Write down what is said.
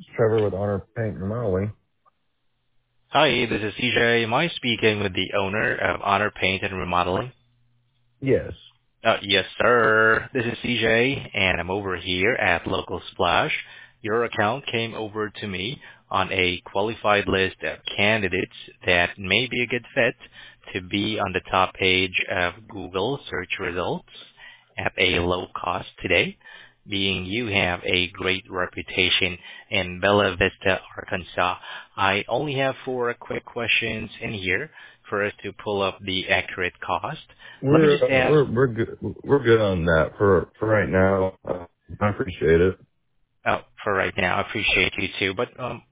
Trevor with Honor Paint and Remodeling. Hi, this is CJ. Am I speaking with the owner of Honor Paint and Remodeling? Yes. Yes, sir. This is CJ, and I'm over here at Local Splash. Your account came over to me on a qualified list of candidates that may be a good fit to be on the top page of Google search results at a low cost today, being you have a great reputation in Bella Vista, Arkansas. I only have four quick questions in here for us to pull up the accurate cost. Let me We're just ask. we're good. We're good on that for right now. I appreciate it. Oh, for right now, I appreciate you too. But